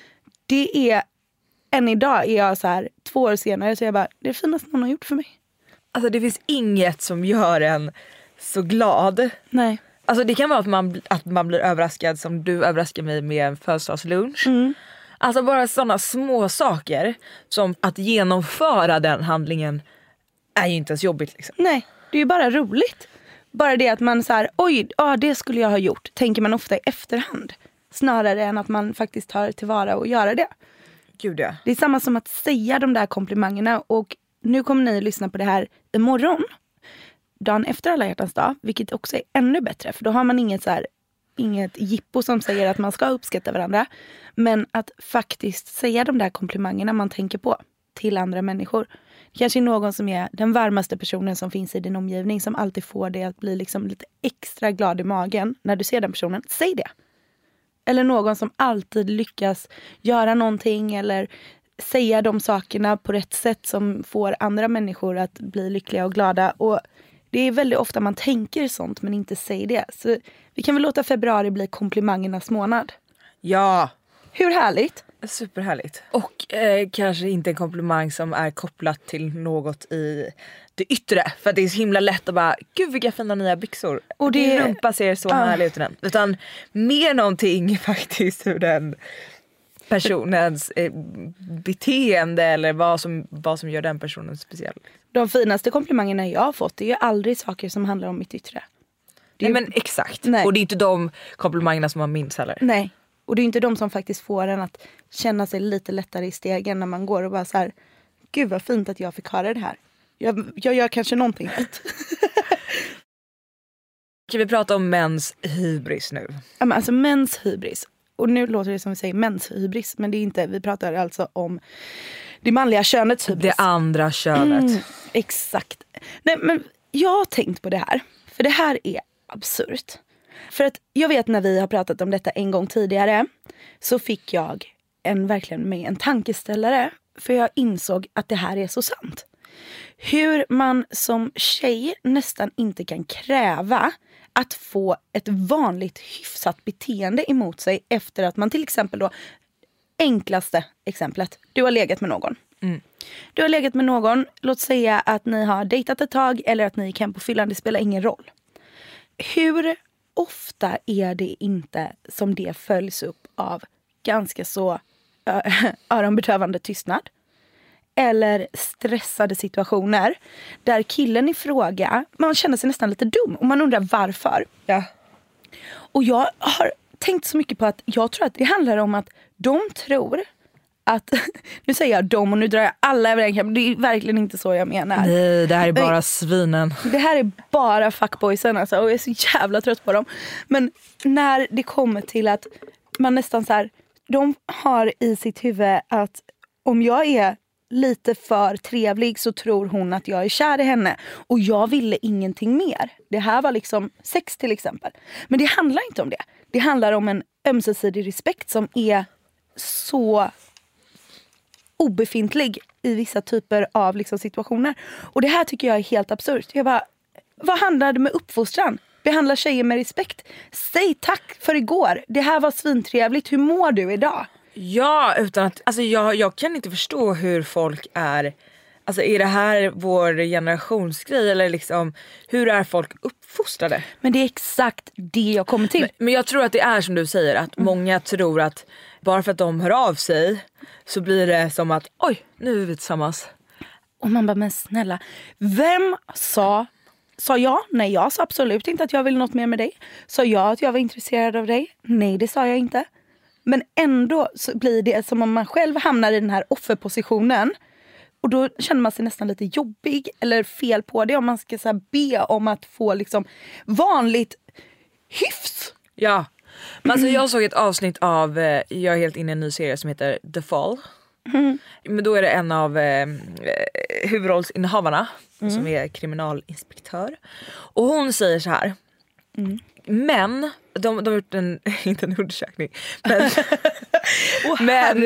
[SPEAKER 6] Det är, än idag är jag så här två år senare så jag bara, det är det finaste någon har gjort för mig.
[SPEAKER 5] Alltså det finns inget som gör en så glad.
[SPEAKER 6] Nej.
[SPEAKER 5] Alltså det kan vara att man, att man blir överraskad som du överraskar mig med en födelsedagslunch.
[SPEAKER 6] Mm.
[SPEAKER 5] Alltså bara sådana små saker som att genomföra den handlingen är ju inte ens jobbigt liksom.
[SPEAKER 6] Nej, det är ju bara roligt. Bara det att man så här, oj, ja, det skulle jag ha gjort, tänker man ofta i efterhand. Snarare än att man faktiskt tar tillvara och göra det.
[SPEAKER 5] Gud ja.
[SPEAKER 6] Det är samma som att säga de där komplimangerna. Och nu kommer ni att lyssna på det här imorgon. Dagen efter alla hjärtans dag. Vilket också är ännu bättre. För då har man inget så här, inget jippo som säger att man ska uppskatta varandra. Men att faktiskt säga de där komplimangerna man tänker på till andra människor. Kanske är någon som är den varmaste personen som finns i din omgivning. Som alltid får dig att bli liksom lite extra glad i magen när du ser den personen. Säg det. Eller någon som alltid lyckas göra någonting eller säga de sakerna på rätt sätt som får andra människor att bli lyckliga och glada. Och det är väldigt ofta man tänker sånt men inte säger det. Så vi kan väl låta februari bli komplimangernas månad.
[SPEAKER 5] Ja.
[SPEAKER 6] Hur härligt?
[SPEAKER 5] Superhärligt. Och eh, kanske inte en komplimang som är kopplat till något i det yttre. För det är så himla lätt att bara, gud vilka fina nya byxor. Och det, din rumpa ser så uh. härlig ut i den. Utan mer någonting faktiskt hur den personens eh, beteende eller vad som, vad som gör den personen speciell.
[SPEAKER 6] De finaste komplimangerna jag har fått är ju aldrig saker som handlar om mitt yttre.
[SPEAKER 5] Nej ju... men exakt. Nej. Och det är inte de komplimangerna som man minns heller.
[SPEAKER 6] Nej. Och det är inte de som faktiskt får en att känna sig lite lättare i stegen när man går och bara så här, gud vad fint att jag fick höra det här. Jag, jag gör kanske någonting rätt.
[SPEAKER 5] Kan vi prata om mäns hybris nu?
[SPEAKER 6] Ja, men alltså mäns hybris. Och nu låter det som vi säger mäns hybris. Men det är inte, vi pratar alltså om det manliga könets hybris.
[SPEAKER 5] Det andra könet. Mm,
[SPEAKER 6] exakt. Nej, men jag har tänkt på det här. För det här är absurt. För att jag vet när vi har pratat om detta en gång tidigare. Så fick jag en, verkligen med en tankeställare. För jag insåg att det här är så sant. Hur man som tjej nästan inte kan kräva att få ett vanligt hyfsat beteende emot sig efter att man till exempel då, enklaste exemplet, du har legat med någon. Mm. Du har legat med någon, låt säga att ni har dejtat ett tag eller att ni gick hem på fyllan, det spelar ingen roll. Hur ofta är det inte som det följs upp av ganska så öronbedövande tystnad? Eller stressade situationer där killen i fråga, man känner sig nästan lite dum och man undrar varför.
[SPEAKER 5] Ja.
[SPEAKER 6] Och jag har tänkt så mycket på att jag tror att det handlar om att de tror att, nu säger jag dem och nu drar jag alla över en kam, det är verkligen inte så jag menar.
[SPEAKER 5] Nej, det här är bara svinen.
[SPEAKER 6] Det här är bara fuckboysen alltså, och jag är så jävla trött på dem. Men när det kommer till att man nästan så här, de har i sitt huvud att om jag är lite för trevlig så tror hon att jag är kär i henne. Och jag ville ingenting mer. Det här var liksom sex till exempel. Men det handlar inte om det. Det handlar om en ömsesidig respekt som är så obefintlig i vissa typer av liksom situationer. Och det här tycker jag är helt absurt. Jag bara, vad handlar det med uppfostran? Behandla tjejer med respekt. Säg tack för igår. Det här var svintrevligt. Hur mår du idag?
[SPEAKER 5] Ja, utan att, alltså jag, jag kan inte förstå hur folk är, alltså är det här vår generationsgrej eller liksom, hur är folk uppfostrade?
[SPEAKER 6] Men det är exakt det jag kommer till.
[SPEAKER 5] Men, men jag tror att det är som du säger, att mm. många tror att bara för att de hör av sig så blir det som att, oj, nu är vi tillsammans.
[SPEAKER 6] Och man bara, men snälla, vem sa, sa jag? Nej, jag sa absolut inte att jag vill något mer med dig. Sa jag att jag var intresserad av dig? Nej, det sa jag inte. Men ändå så blir det som om man själv hamnar i den här offerpositionen. Och då känner man sig nästan lite jobbig eller fel på det. Om man ska så här be om att få liksom vanligt hyfs.
[SPEAKER 5] Ja, men alltså jag såg ett avsnitt av, jag är helt inne i en ny serie som heter The Fall. Mm. Men då är det en av eh, huvudrollsinnehavarna mm. som är kriminalinspektör. Och hon säger så här. Mm. Men de, de har gjort en, inte en undersökning, men, oh, men,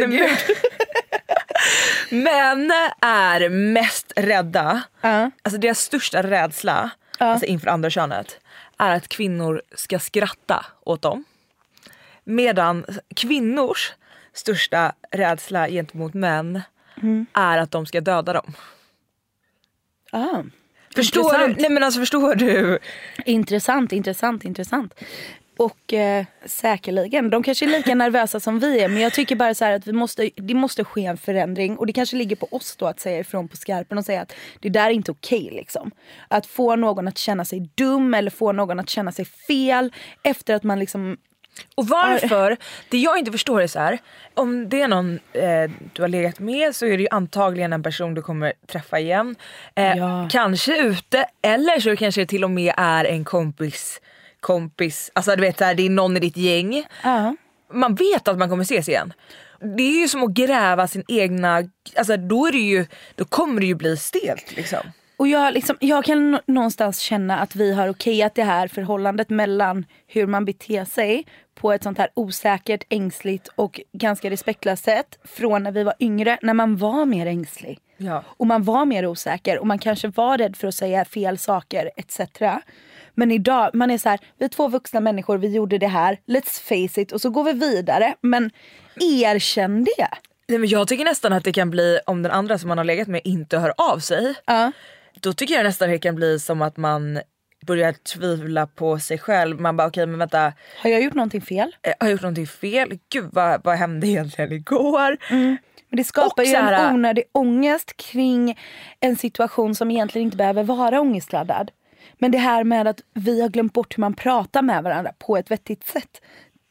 [SPEAKER 5] men är mest rädda, uh. alltså deras största rädsla uh. alltså inför andra könet är att kvinnor ska skratta åt dem. Medan kvinnors största rädsla gentemot män mm. är att de ska döda dem.
[SPEAKER 6] Ah.
[SPEAKER 5] Förstår du? Nej men alltså förstår du?
[SPEAKER 6] Intressant, intressant, intressant. Och eh, säkerligen, de kanske är lika nervösa som vi är. Men jag tycker bara så här att vi måste, det måste ske en förändring. Och det kanske ligger på oss då att säga ifrån på skarpen och säga att det där är inte okej liksom. Att få någon att känna sig dum eller få någon att känna sig fel efter att man liksom...
[SPEAKER 5] Och varför? Det jag inte förstår är så här, om det är någon eh, du har legat med så är det ju antagligen en person du kommer träffa igen. Eh, ja. Kanske ute, eller så kanske det till och med är en kompis kompis, alltså du vet det är någon i ditt gäng. Uh-huh. Man vet att man kommer ses igen. Det är ju som att gräva sin egna, alltså då är det ju, då kommer det ju bli stelt liksom.
[SPEAKER 6] Och jag, liksom, jag kan någonstans känna att vi har okejat det här förhållandet mellan hur man beter sig på ett sånt här osäkert, ängsligt och ganska respektlöst sätt från när vi var yngre, när man var mer ängslig. Ja. Och man var mer osäker och man kanske var rädd för att säga fel saker et cetera. Men idag, man är så här, vi är två vuxna människor, vi gjorde det här, let's face it, och så går vi vidare. Men erkänn det.
[SPEAKER 5] Nej, men jag tycker nästan att det kan bli, om den andra som man har legat med inte hör av sig. Uh. Då tycker jag nästan att det kan bli som att man börjar tvivla på sig själv. Man bara, okej okay, men vänta.
[SPEAKER 6] Har jag gjort någonting fel?
[SPEAKER 5] Har jag gjort någonting fel? Gud, vad, vad hände egentligen igår? Mm.
[SPEAKER 6] Men det skapar ju en onödig ångest kring en situation som egentligen inte behöver vara ångestladdad. Men det här med att vi har glömt bort hur man pratar med varandra på ett vettigt sätt.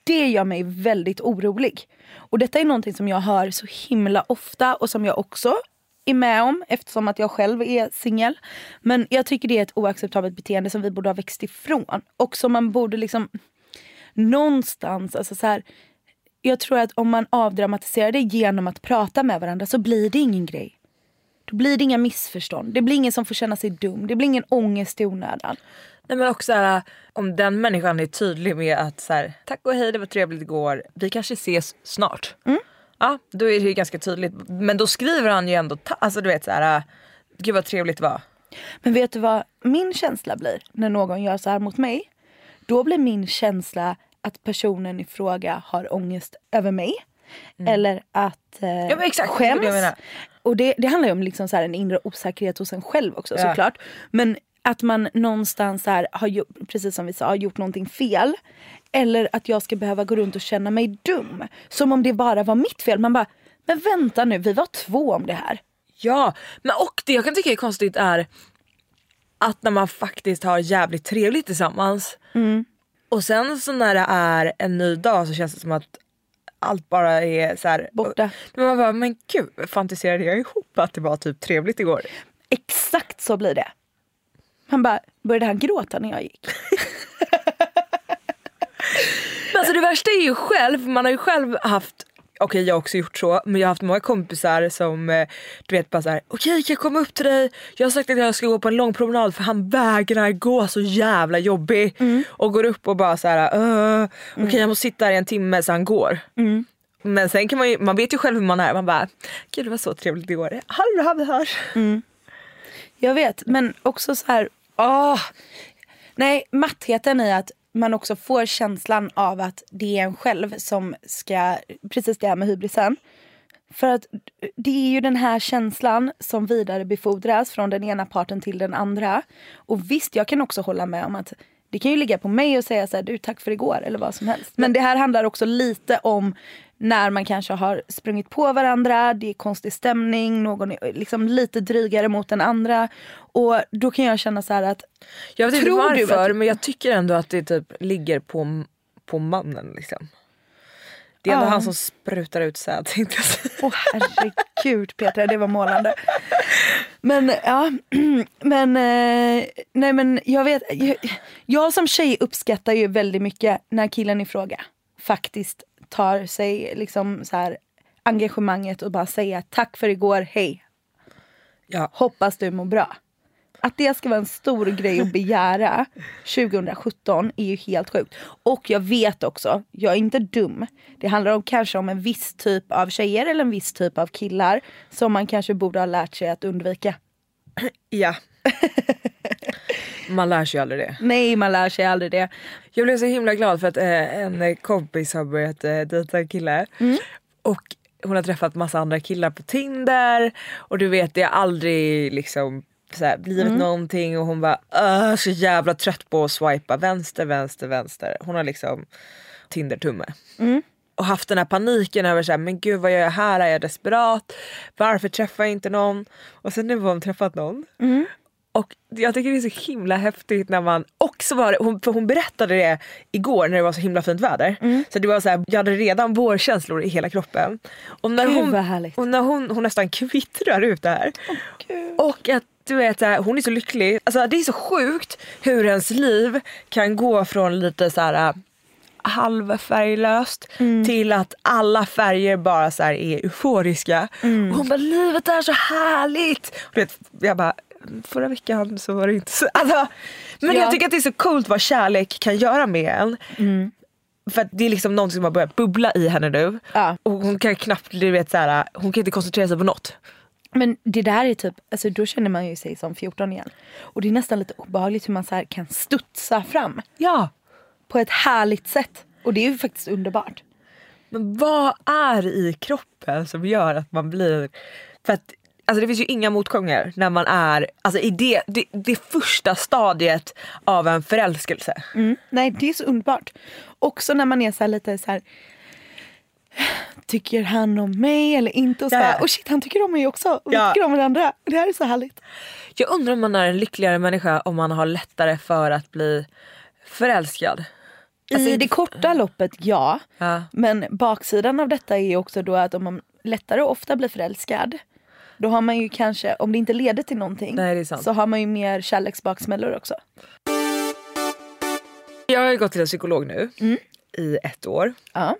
[SPEAKER 6] det gör mig väldigt orolig. Och detta är någonting som jag hör så himla ofta och som jag också är med om eftersom att jag själv är singel. Men jag tycker det är ett oacceptabelt beteende som vi borde ha växt ifrån. Och som man borde liksom någonstans, alltså så här, jag tror att om man avdramatiserar det genom att prata med varandra så blir det ingen grej. Då blir det inga missförstånd. Det blir ingen som får känna sig dum. Det blir ingen ångest i onödan.
[SPEAKER 5] Nej, men också här, om den människan är tydlig med att så här, tack och hej, det var trevligt igår. Vi kanske ses snart. Mm. Ja, då är det ju ganska tydligt. Men då skriver han ju ändå, ta- alltså du vet så här, gud vad trevligt det var.
[SPEAKER 6] Men vet du vad min känsla blir när någon gör så här mot mig? Då blir min känsla att personen i fråga har ångest över mig. Mm. Eller att eh,
[SPEAKER 5] ja, men exakt,
[SPEAKER 6] skäms.
[SPEAKER 5] Det jag menar.
[SPEAKER 6] Och det, det handlar ju om liksom så här en inre osäkerhet hos en själv också, ja. Såklart. Men att man någonstans här har gjort, precis som vi sa, har gjort någonting fel. Eller att jag ska behöva gå runt och känna mig dum. Som om det bara var mitt fel. Man bara, men vänta nu, vi var två om det här.
[SPEAKER 5] Ja, men och det jag kan tycka är konstigt är att när man faktiskt har jävligt trevligt tillsammans. Mm. Och sen så när det är en ny dag så känns det som att allt bara är så här
[SPEAKER 6] borta.
[SPEAKER 5] Men man bara, men gud, fantiserade jag ihop att det var typ trevligt igår?
[SPEAKER 6] Exakt så blir det. Han bara, började han gråta när jag gick?
[SPEAKER 5] Men alltså det värsta är ju själv, man har ju själv haft, okej okay, jag har också gjort så, men jag har haft många kompisar som du vet bara så här, okej okay, kan jag komma upp till dig? Jag har sagt att jag ska gå på en lång promenad för han vägrar gå, så jävla jobbig. Mm. Och går upp och bara så här, uh, okej okay, jag måste sitta här i en timme så han går. Mm. Men sen kan man ju, man vet ju själv hur man är, man bara, gud det var så trevligt igår. Halv, halv, halv.
[SPEAKER 6] Mm. Jag vet, men också så här, åh, nej, mattheten i att man också får känslan av att det är en själv som ska, precis det här med hybrisen. För att det är ju den här känslan som vidare befordras från den ena parten till den andra. Och visst, jag kan också hålla med om att det kan ju ligga på mig och säga så här, du tack för igår eller vad som helst. Men det här handlar också lite om när man kanske har sprungit på varandra, det är konstig stämning, någon är liksom lite drygare mot den andra. Och då kan jag känna så här att,
[SPEAKER 5] jag vet inte varför, att, men jag tycker ändå att det typ ligger på, på mannen liksom. Det är ändå ja. Han som sprutar ut säd.
[SPEAKER 6] Åh oh, herregud Petra, det var målande. Men ja, men eh, nej men jag vet, jag, jag som tjej uppskattar ju väldigt mycket när killen i fråga faktiskt tar sig liksom så här engagemanget och bara säga tack för igår, hej. Ja. Hoppas du mår bra. Att det ska vara en stor grej att begära tjugohundrasjutton är ju helt sjukt. Och jag vet också, jag är inte dum. Det handlar om kanske om en viss typ av tjejer eller en viss typ av killar som man kanske borde ha lärt sig att undvika.
[SPEAKER 5] Ja. Man lär sig aldrig det.
[SPEAKER 6] Nej, man lär sig aldrig det.
[SPEAKER 5] Jag blev så himla glad för att eh, en kompis har börjat eh, dejta en kille. Mm. Och hon har träffat massa andra killar på Tinder. Och du vet, det har aldrig liksom så här, blivit mm. någonting. Och hon var så jävla trött på att swipa vänster, vänster, vänster. Hon har liksom Tinder-tumme. Mm. Och haft den här paniken över så här, men gud vad gör jag här? Är jag desperat? Varför träffar jag inte någon? Och sen nu har hon träffat någon. Mm. Och jag tycker det är så himla häftigt när man också var, hon, för hon berättade det igår när det var så himla fint väder. Mm. Så det var så här, jag hade redan vårkänslor i hela kroppen. Och när
[SPEAKER 6] Gud,
[SPEAKER 5] hon,
[SPEAKER 6] vad härligt.
[SPEAKER 5] och när hon, hon nästan kvittrar ut det här. Oh, och att du vet, så här, hon är så lycklig. Alltså det är så sjukt hur ens liv kan gå från lite så här halvfärglöst mm. till att alla färger bara så här är euforiska. Mm. Och hon bara, livet är så härligt. Och vet, jag bara, förra veckan så var det inte så. Alltså, men ja. Jag tycker att det är så coolt vad kärlek kan göra med en. Mm. För att det är liksom någonting som har börjat bubbla i henne nu. Ja. Och hon kan knappt, du vet så här, hon kan inte koncentrera sig på något.
[SPEAKER 6] Men det där är typ, alltså då känner man ju sig som fjorton igen. Och det är nästan lite obehagligt hur man så här kan studsa fram.
[SPEAKER 5] Ja.
[SPEAKER 6] På ett härligt sätt. Och det är ju faktiskt underbart.
[SPEAKER 5] Men vad är i kroppen som gör att man blir... För att alltså det finns ju inga motgångar när man är... Alltså i det, det, det första stadiet av en förälskelse.
[SPEAKER 6] Mm. Nej, det är så underbart. Också när man är så här lite så här... Tycker han om mig eller inte? Och så här, oh shit, han tycker om mig också. Och ja. Vi tycker om varandra. Det här är så härligt.
[SPEAKER 5] Jag undrar om man är en lyckligare människa om man har lättare för att bli förälskad.
[SPEAKER 6] I det korta loppet, ja.
[SPEAKER 5] ja.
[SPEAKER 6] Men baksidan av detta är ju också då att om man lättare och ofta blir förälskad, då har man ju kanske, om det inte leder till någonting,
[SPEAKER 5] Nej, det är sant.
[SPEAKER 6] så har man ju mer kärleksbaksmällor också.
[SPEAKER 5] Jag har ju gått till en psykolog nu
[SPEAKER 6] mm.
[SPEAKER 5] i ett år.
[SPEAKER 6] Ja.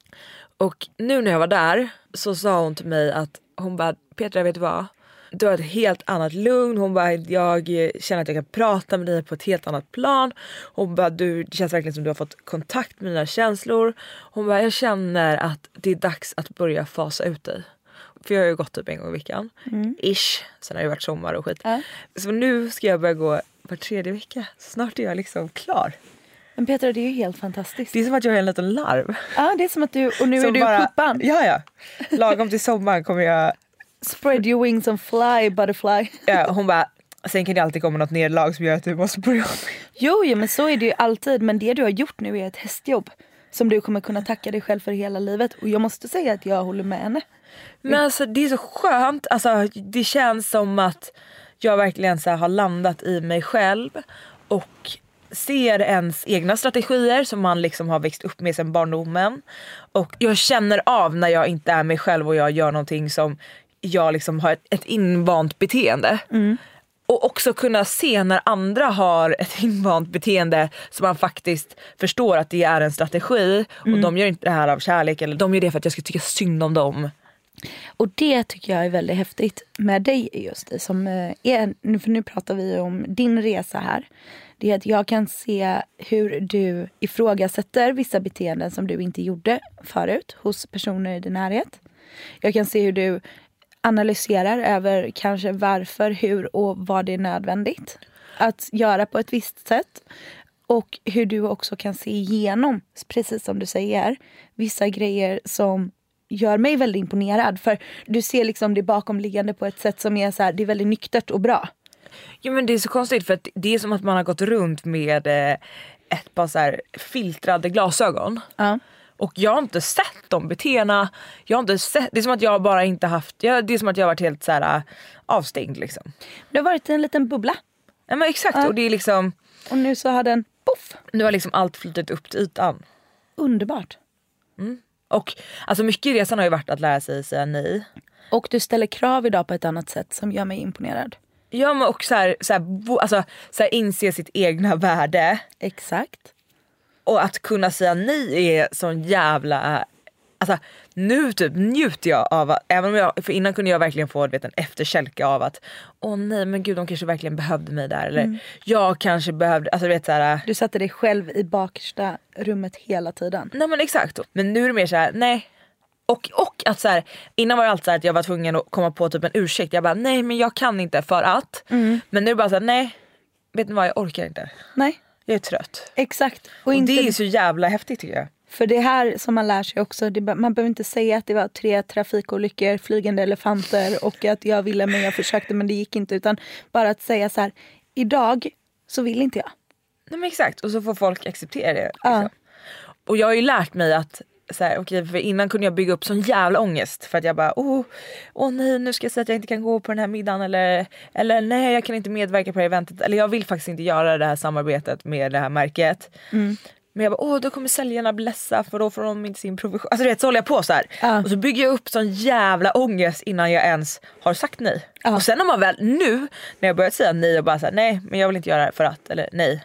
[SPEAKER 5] Och nu när jag var där så sa hon till mig att hon bara, Petra, vet du vad? Du har ett helt annat lugn. Hon bara, jag känner att jag kan prata med dig på ett helt annat plan. Hon bara, du, det känns verkligen som du har fått kontakt med dina känslor. Hon bara, jag känner att det är dags att börja fasa ut dig. För jag har ju gått typ en gång i veckan. Mm. Ish. Sen har det varit sommar och skit. Äh. Så nu ska jag börja gå var tredje vecka. Snart är jag liksom klar.
[SPEAKER 6] Men Petra, det är ju helt fantastiskt.
[SPEAKER 5] Det är som att jag är en liten larv.
[SPEAKER 6] Ja, det är som att du, och nu
[SPEAKER 5] som
[SPEAKER 6] är du
[SPEAKER 5] bara,
[SPEAKER 6] puppan.
[SPEAKER 5] Ja, ja. Lagom till sommaren kommer jag...
[SPEAKER 6] Spread your wings and fly, butterfly.
[SPEAKER 5] Ja, hon bara, sen kan det alltid komma något nederlag som gör att du måste börja.
[SPEAKER 6] Jo, jo, men så är det ju alltid. Men det du har gjort nu är ett hästjobb som du kommer kunna tacka dig själv för hela livet. Och jag måste säga att jag håller med henne.
[SPEAKER 5] Men alltså, det är så skönt. Alltså, det känns som att jag verkligen så här, har landat i mig själv. Och ser ens egna strategier som man liksom har växt upp med sedan barndomen. Och jag känner av när jag inte är mig själv och jag gör någonting som jag liksom har ett, ett invant beteende. Mm. Och också kunna se när andra har ett invant beteende som man faktiskt förstår att det är en strategi. Mm. Och de gör inte det här av kärlek, eller de gör det för att jag ska tycka synd om dem.
[SPEAKER 6] Och det tycker jag är väldigt häftigt med dig just det, som är, för nu pratar vi om din resa här. Det är att jag kan se hur du ifrågasätter vissa beteenden som du inte gjorde förut hos personer i din närhet. Jag kan se hur du analyserar över kanske varför, hur och vad det är nödvändigt att göra på ett visst sätt. Och hur du också kan se igenom, precis som du säger, vissa grejer som gör mig väldigt imponerad. För du ser liksom det bakomliggande på ett sätt som är så här, det är väldigt nyktert och bra.
[SPEAKER 5] Jo, men det är så konstigt för att det är som att man har gått runt med ett par så här filtrade glasögon.
[SPEAKER 6] Ja.
[SPEAKER 5] Och jag har inte sett de beteendena. Jag har inte sett, det är som att jag bara inte haft, jag, det är som att jag har varit helt så här avstängd liksom.
[SPEAKER 6] Du har varit i en liten bubbla.
[SPEAKER 5] Ja, men exakt, ja. Och det är liksom,
[SPEAKER 6] och nu så har den, poff.
[SPEAKER 5] Nu har liksom allt flyttat upp till ytan.
[SPEAKER 6] Underbart.
[SPEAKER 5] Mm. Och alltså mycket i resan har ju varit att lära sig säga nej.
[SPEAKER 6] Och du ställer krav idag på ett annat sätt som gör mig imponerad.
[SPEAKER 5] Ja, men också så här, så här, alltså, så här, inse sitt egna värde.
[SPEAKER 6] Exakt.
[SPEAKER 5] Och att kunna säga nej är sån jävla... Alltså nu typ njuter jag av att... Även om jag, för innan kunde jag verkligen få vet, en efterkälke av att... Åh nej, men gud, de kanske verkligen behövde mig där. Eller mm. jag kanske behövde... Alltså, vet, så här,
[SPEAKER 6] du satte dig själv i bakersta rummet hela tiden.
[SPEAKER 5] Nej, men exakt. Men nu är det mer så här, nej... Och, och att så här, innan var det alltid så här att jag var tvungen att komma på typ en ursäkt. Jag bara, nej men jag kan inte för att. Mm. Men nu är det bara så här, nej. Vet ni vad, jag orkar inte.
[SPEAKER 6] Nej.
[SPEAKER 5] Jag är trött.
[SPEAKER 6] Exakt.
[SPEAKER 5] Och, och inte... det är så jävla häftigt tycker jag.
[SPEAKER 6] För det här som man lär sig också, det, man behöver inte säga att det var tre trafikolyckor, flygande elefanter och att jag ville men jag försökte men det gick inte. Utan bara att säga så här, idag så vill inte jag.
[SPEAKER 5] Nej men exakt, och så får folk acceptera det. Liksom.
[SPEAKER 6] Ja.
[SPEAKER 5] Och jag har ju lärt mig att så här, okay, för innan kunde jag bygga upp sån jävla ångest för att jag bara, åh oh, oh, nej nu ska jag säga att jag inte kan gå på den här middagen eller, eller nej jag kan inte medverka på det eventet eller jag vill faktiskt inte göra det här samarbetet med det här märket. Mm. Men jag bara, åh då kommer säljarna bli ledsa för då får de inte sin provision. Alltså du vet, så håller jag på så här. Ja. Och så bygger jag upp sån jävla ångest innan jag ens har sagt nej. Ja. Och sen när man väl nu, när jag börjat säga nej och bara så här, nej men jag vill inte göra det för att, eller nej.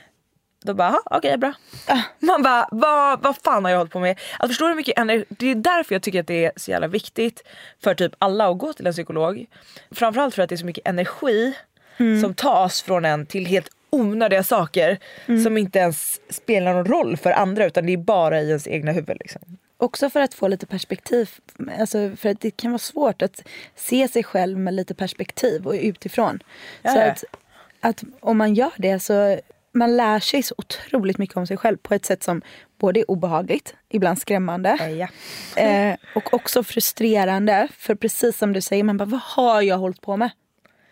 [SPEAKER 5] Då bara, okej okay, bra. Uh. Man bara, vad, vad fan har jag hållit på med? Alltså förstår du hur mycket energi? Det är därför jag tycker att det är så jävla viktigt för typ alla att gå till en psykolog. Framförallt för att det är så mycket energi mm. som tas från en till helt onödiga saker mm. som inte ens spelar någon roll för andra utan det är bara i ens egna huvud liksom.
[SPEAKER 6] Också för att få lite perspektiv, alltså för att det kan vara svårt att se sig själv med lite perspektiv och utifrån. Ja, så ja. Att, att om man gör det så man lär sig så otroligt mycket om sig själv på ett sätt som både är obehagligt, ibland skrämmande
[SPEAKER 5] ja.
[SPEAKER 6] eh, och också frustrerande. För precis som du säger, man bara, vad har jag hållit på med?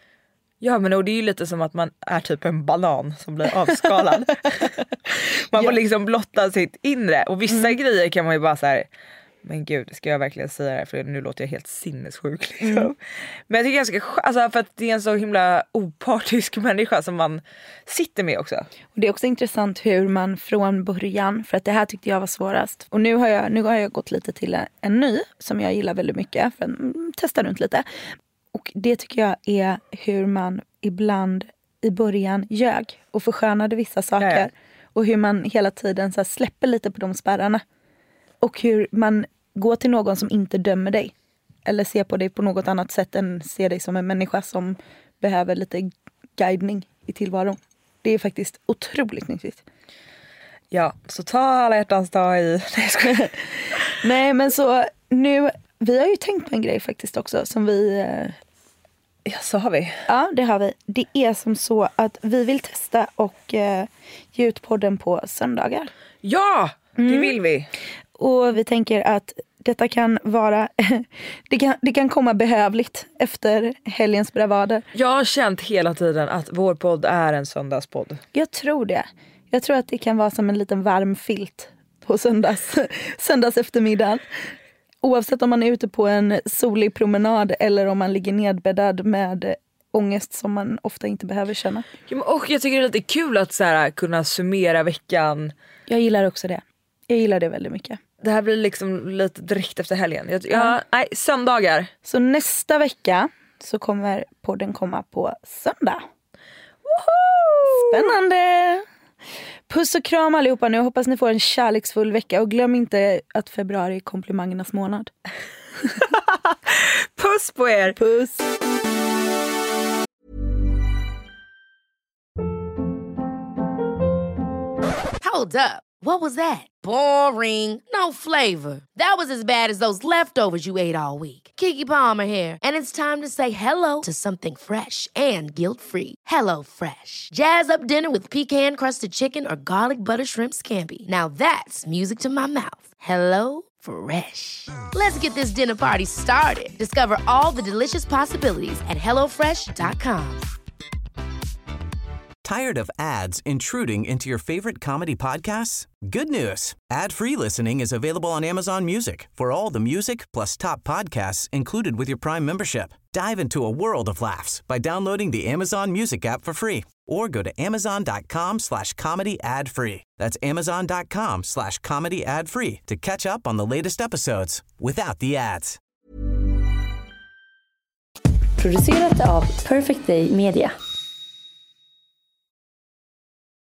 [SPEAKER 5] Ja, men och det är ju lite som att man är typ en banan som blir avskalad. Man får ja. liksom blotta sitt inre. Och vissa mm. grejer kan man ju bara så här, Men gud, ska jag verkligen säga det här? För nu låter jag helt sinnessjuk liksom. Mm. Men jag tycker ganska skönt, alltså, för att det är en så himla opartisk människa som man sitter med också.
[SPEAKER 6] Och det är också intressant hur man från början, för att det här tyckte jag var svårast. Och nu har jag, nu har jag gått lite till en, en ny som jag gillar väldigt mycket. För att mm, testa runt lite. Och det tycker jag är hur man ibland i början ljög och förskönade vissa saker. Ja, ja. Och hur man hela tiden så här släpper lite på de spärrarna. Och hur man går till någon som inte dömer dig. Eller ser på dig på något annat sätt än ser dig som en människa som behöver lite guidning i tillvaron. Det är faktiskt otroligt nyttigt.
[SPEAKER 5] Ja, så ta alla hjärtans dag i... Nej,
[SPEAKER 6] Nej, men så nu... Vi har ju tänkt på en grej faktiskt också som vi...
[SPEAKER 5] Ja, så har vi.
[SPEAKER 6] Ja, det har vi. Det är som så att vi vill testa och eh, ge ut podden på söndagar.
[SPEAKER 5] Ja, det mm. vill vi.
[SPEAKER 6] Och vi tänker att detta kan vara... det, kan, det kan komma behövligt efter helgens bravader.
[SPEAKER 5] Jag har känt hela tiden att vår podd är en söndagspodd.
[SPEAKER 6] Jag tror det. Jag tror att det kan vara som en liten varm filt på söndags, söndags eftermiddag. Oavsett om man är ute på en solig promenad eller om man ligger nedbäddad med ångest som man ofta inte behöver känna.
[SPEAKER 5] Ja, men, och jag tycker det är lite kul att så här, kunna summera veckan.
[SPEAKER 6] Jag gillar också det. Jag gillar det väldigt mycket.
[SPEAKER 5] Det här blir liksom lite direkt efter helgen. Jag, ja, nej, söndagar.
[SPEAKER 6] Så nästa vecka så kommer podden komma på söndag.
[SPEAKER 5] Woho!
[SPEAKER 6] Spännande! Puss och kram allihopa nu. Hoppas ni får en kärleksfull vecka. Och glöm inte att februari är komplimangernas månad.
[SPEAKER 5] Puss på er!
[SPEAKER 6] Puss!
[SPEAKER 1] Hold up. What was that? Boring. No flavor. That was as bad as those leftovers you ate all week. Keke Palmer here. And it's time to say hello to something fresh and guilt-free. Hello Fresh. Jazz up dinner with pecan-crusted chicken or garlic butter shrimp scampi. Now that's music to my mouth. Hello Fresh. Let's get this dinner party started. Discover all the delicious possibilities at hello fresh dot com.
[SPEAKER 8] Tired of ads intruding into your favorite comedy podcasts? Good news. Ad-free listening is available on Amazon Music for all the music plus top podcasts included with your Prime membership. Dive into a world of laughs by downloading the Amazon Music app for free or go to amazon.com slash comedy ad free. That's amazon.com slash comedy ad free to catch up on the latest episodes without the ads.
[SPEAKER 9] Producerat av Perfect Day Media.